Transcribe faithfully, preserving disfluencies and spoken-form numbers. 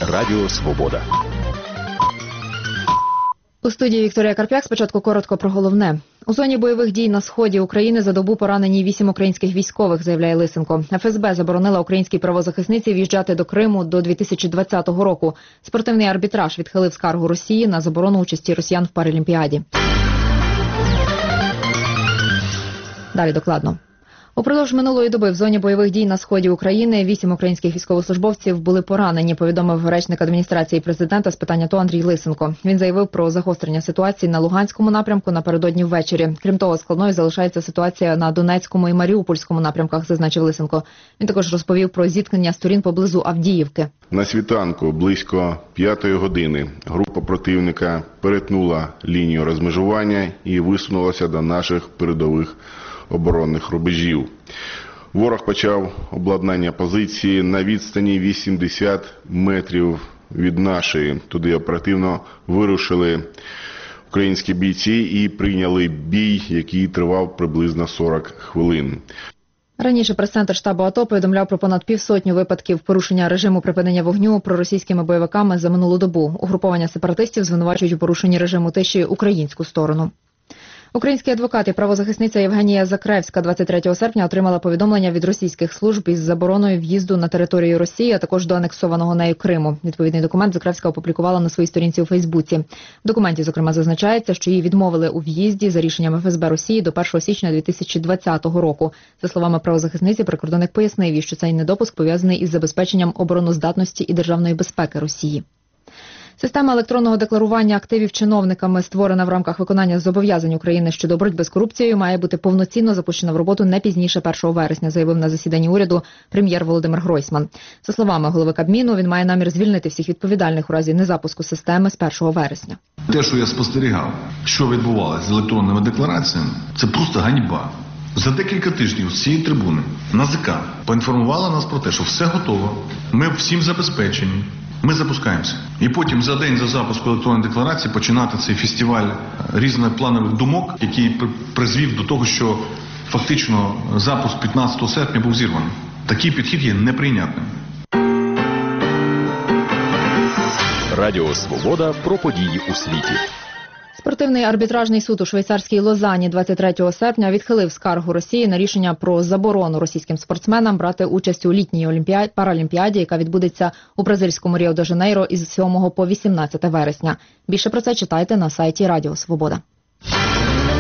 Радіо Свобода. У студії Вікторія Карп'як. Спочатку коротко про головне. У зоні бойових дій на сході України за добу поранені вісім українських військових, заявляє Лисенко. еф ес бе заборонила українській правозахисниці в'їжджати до Криму до дві тисячі двадцятого року. Спортивний арбітраж відхилив скаргу Росії на заборону участі росіян в Паралімпіаді. Далі докладно. Упродовж минулої доби в зоні бойових дій на сході України вісім українських військовослужбовців були поранені, повідомив речник адміністрації президента з питань АТО Андрій Лисенко. Він заявив про загострення ситуації на Луганському напрямку напередодні ввечері. Крім того, складною залишається ситуація на Донецькому і Маріупольському напрямках, зазначив Лисенко. Він також розповів про зіткнення сторін поблизу Авдіївки. На світанку близько п'ятої години група противника перетнула лінію розмежування і висунулася до наших передових оборонних рубежів. Ворог почав обладнання позиції на відстані вісімдесят метрів від нашої. Туди оперативно вирушили українські бійці і прийняли бій, який тривав приблизно сорок хвилин. Раніше прес-центр штабу АТО повідомляв про понад півсотню випадків порушення режиму припинення вогню проросійськими бойовиками за минулу добу. Угруповання сепаратистів звинувачують у порушенні режиму тиші українську сторону. Український адвокат і правозахисниця Євгенія Закревська двадцять третього серпня отримала повідомлення від російських служб із забороною в'їзду на територію Росії, а також до анексованого нею Криму. Відповідний документ Закревська опублікувала на своїй сторінці у Фейсбуці. В документі, зокрема, зазначається, що їй відмовили у в'їзді за рішенням еф ес бе Росії до першого січня дві тисячі двадцятого року. За словами правозахисниці, прикордонник пояснив їй, що цей недопуск пов'язаний із забезпеченням обороноздатності і державної безпеки Росії. Система електронного декларування активів чиновниками, створена в рамках виконання зобов'язань України щодо боротьби з корупцією, має бути повноцінно запущена в роботу не пізніше першого вересня, заявив на засіданні уряду прем'єр Володимир Гройсман. За словами голови Кабміну, він має намір звільнити всіх відповідальних у разі незапуску системи з першого вересня. Те, що я спостерігав, що відбувалося з електронними деклараціями, це просто ганьба. За декілька тижнів з цієї трибуни НАЗК поінформувала нас про те, що все готово, ми всім забезпечені. Ми запускаємося. І потім за день за запуску електронної декларації починати цей фестиваль різнопланових думок, який призвів до того, що фактично запуск п'ятнадцятого серпня був зірваний. Такий підхід є неприйнятним. Радіо Свобода про події у світі. Спортивний арбітражний суд у швейцарській Лозанні двадцять третього серпня відхилив скаргу Росії на рішення про заборону російським спортсменам брати участь у літній олімпіаді, паралімпіаді, яка відбудеться у бразильському Ріо-де-Жанейро із сьомого по вісімнадцяте вересня. Більше про це читайте на сайті Радіо Свобода.